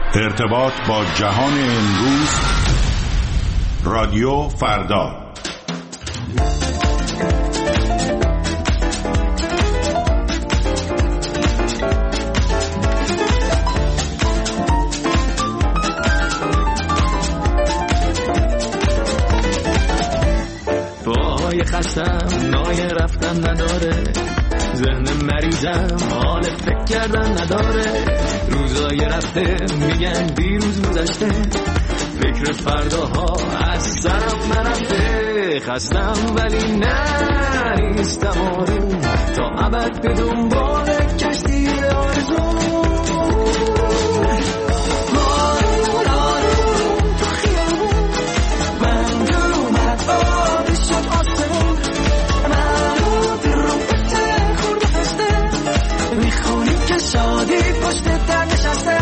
ارتباط با جهان امروز، رادیو فردا. پای خستم نای رفتن نداره، ذهن مریضم حال فکر کردن نداره، روزای رفته میگن دیروز گذشته، فکر فرداها از سرم نرفته، خستم ولی نه نیستم آروم، تا ابد به دنبال کشتی آرزو. شادی پشت در نشسته،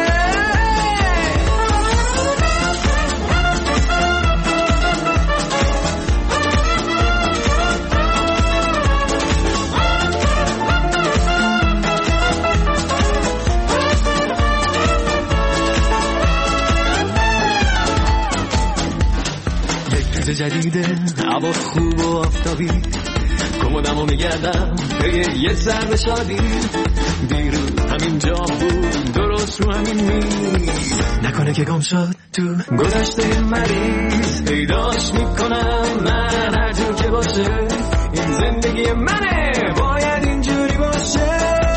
یک روز جدیده، هوا خوب و آفتابی، کمدمو میگردم به یه ذره شادی، دیروز همین جا بود درست رو همین میز، نکنه که گم شد تو گذشته مریض، پیداش میکنم من هر جور که باشه، این زندگی منه باید اینجوری باشه.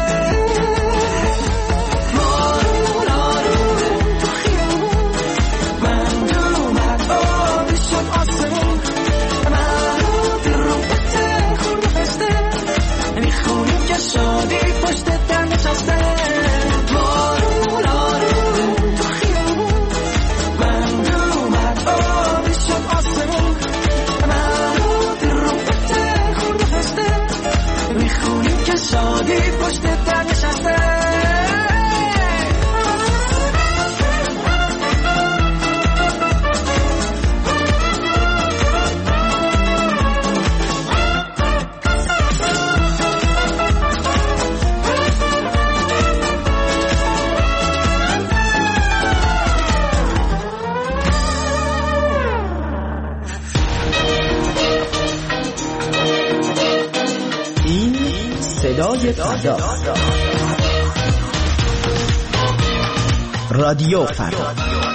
شادی پشت در نشسته، بارون آروم تو خیابون، بند اومد آبی شد آسمون، مرود رو بته خورد فسته، میخونیم که شادی پشت در نشسته. صدای فردا، رادیو فردا.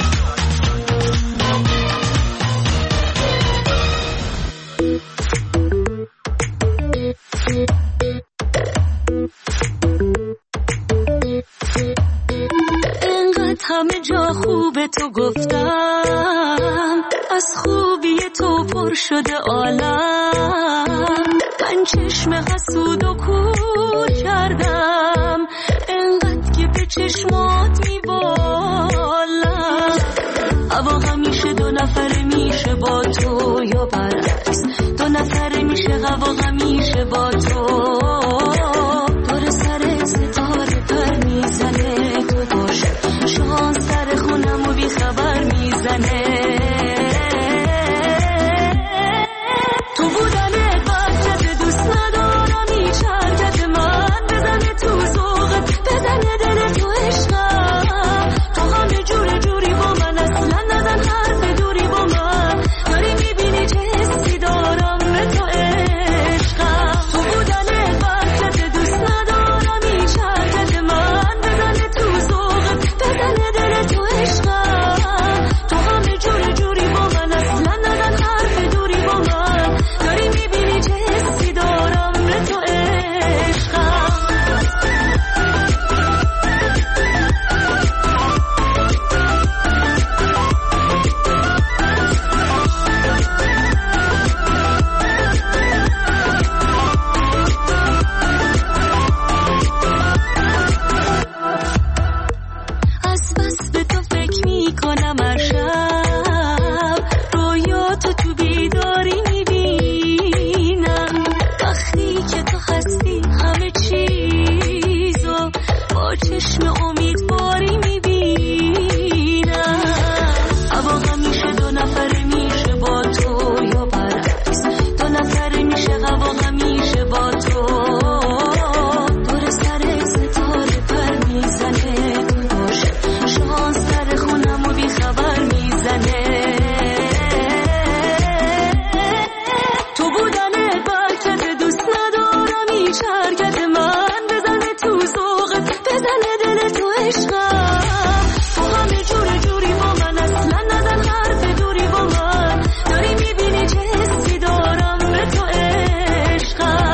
انقدر همه جا خوبه تو گفتم، از خوبی تو پر شده عالم، من چشم حسود و کور کردم، انقدر که به چشمات میبالم، هوا همیشه دو نفره میشه با تو یا برعکس، دو نفره میشه هوا همیشه با تو، دور سر ستاره پر میزنه، تو باشه شان سر خونم و بی خبر میزنه، تو بودنه بحثت دوست ندارم هیچ حرکت من، بزنه تو ذوقت، بزنه دل تو عشقم، تو همه جوری با من، اصلا نزن حرف دوری با من، داری میبینی چه حسی دارم به تو عشقم، تو دل تو عشقم، تو همه جور جوری با من، اصلا نزن حرف دوری با من، داری میبینی چه حسی دارم به تو عشقم.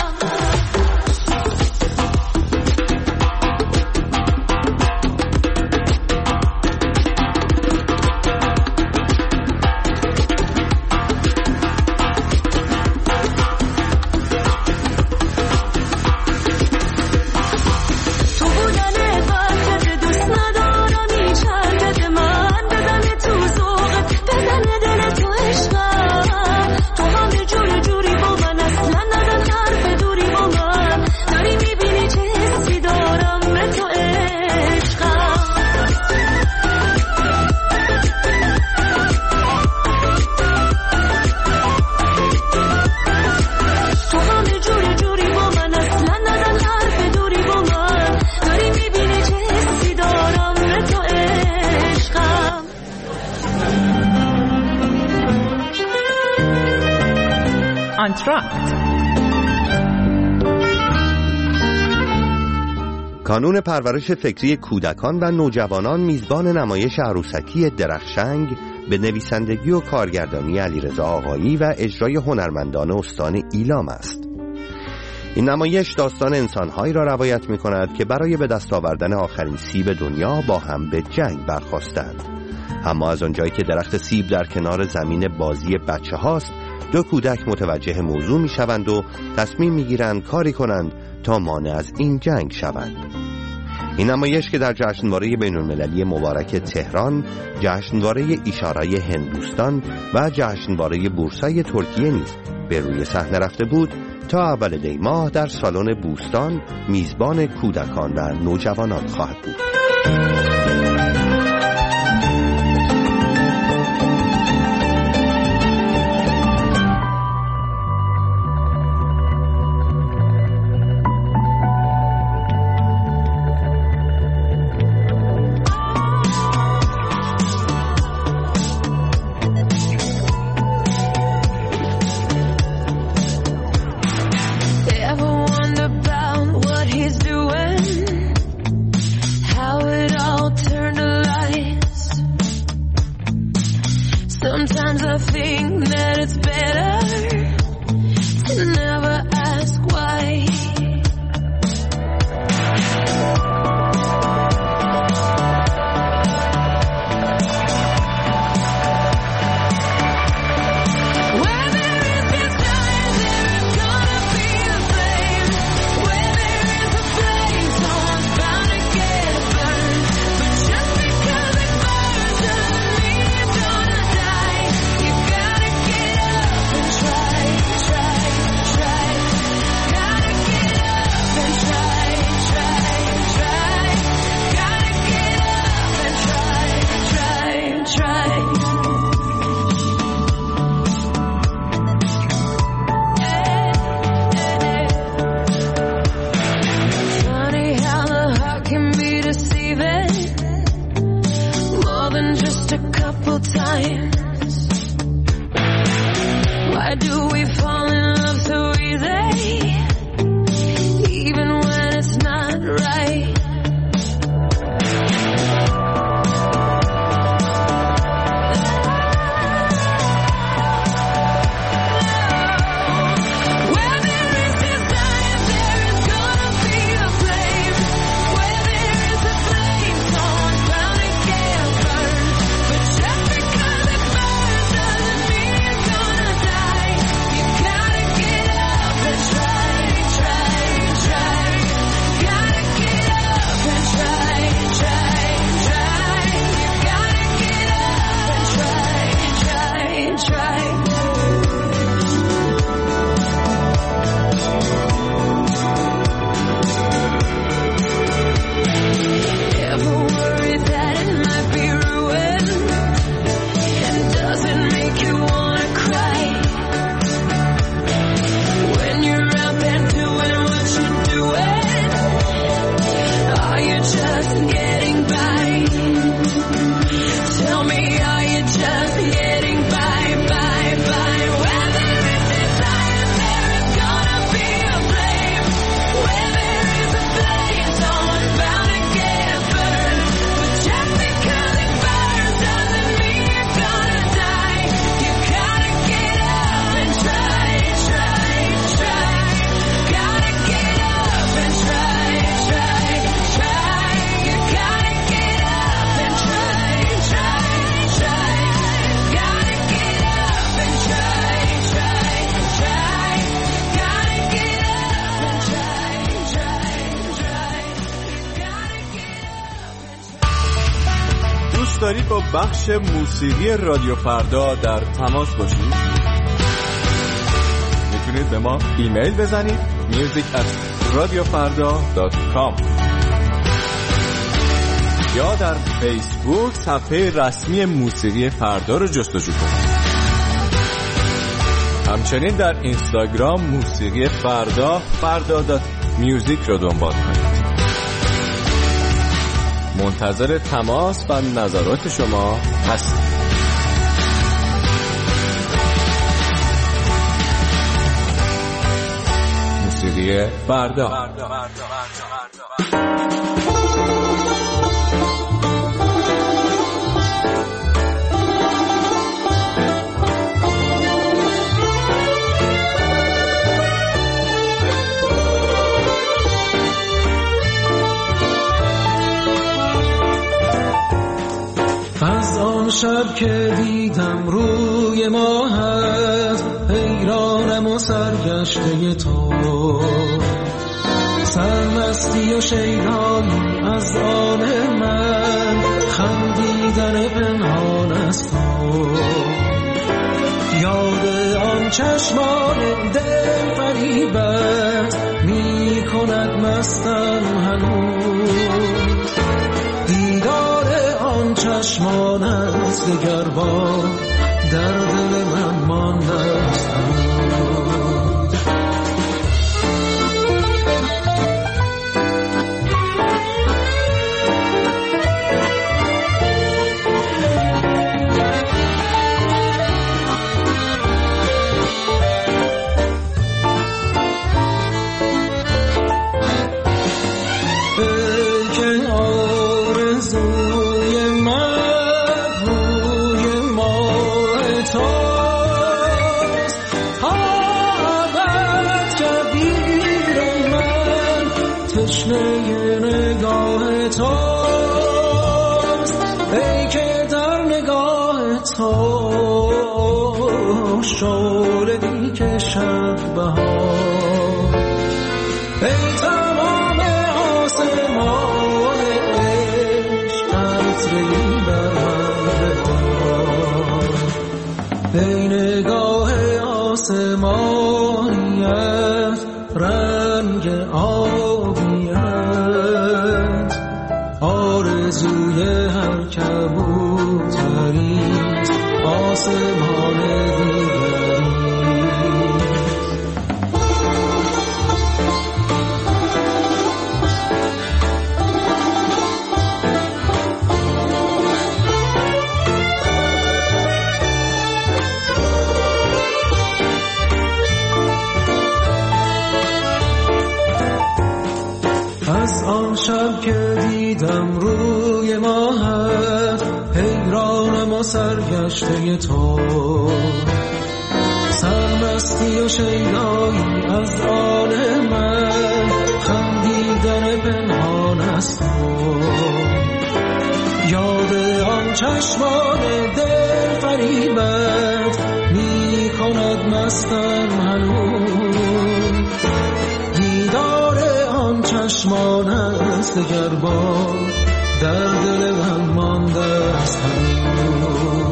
کانون پرورش فکری کودکان و نوجوانان میزبان نمایش عروسکی درخشنگ به نویسندگی و کارگردانی علیرضا آقایی و اجرای هنرمندان استان ایلام است. این نمایش داستان انسان‌هایی را روایت می‌کند که برای به دست آوردن آخرین سیب دنیا با هم به جنگ برخاستند. اما از آنجایی که درخت سیب در کنار زمین بازی بچه‌هاست، دو کودک متوجه موضوع می‌شوند و تصمیم می‌گیرند کاری کنند تا مانع از این جنگ شوند. این نمایش که در جشنواره بین‌المللی مبارک تهران، جشنواره ایشارای هندوستان و جشنواره بورسای ترکیه نیز به روی صحنه رفته بود، تا اول دی ماه در سالن بوستان میزبان کودکان و نوجوانان خواهد بود. دوست دارید با بخش موسیقی رادیو فردا در تماس باشید؟ میتونید به ما ایمیل بزنید music@radiofarda.com یا در فیسبوک صفحه رسمی موسیقی فردا رو جستجو کنید. همچنین در اینستاگرام موسیقی فردا.music رو دنبال کنید. منتظر تماس و نظرات شما هستیم. موسیقی فردا. از آن شب که دیدم روی ماهت، حیرانم و سرگشته تو، سرمستی و شیدایی از آن من، خندیدن پنهان از تو، یاد آن چشمان دل فریبت می کند مستم هنوز، دیدار آن چشمان است دگر بار در دل من مانده است. تشنه نگاه توست، ای که در نگاه تو شعله می کشد بهار، ای تمام آسمان عشق قطره‌ای بر من ببار، ای نگاه آسمانیت رنگ آبیت، آرزوی هر کبوتریست آسمان دیگری. از آن شب که دیدم روی ماهت، حیرانم و سرگشته تو، سرمستی و شیدایی از آن من، خندیدن پنهان از تو، یاد آن چشمان دل فریبت می کند مستم هنوز، دیدار آن چشمان است دگر بار در دل من مانده است هنوز.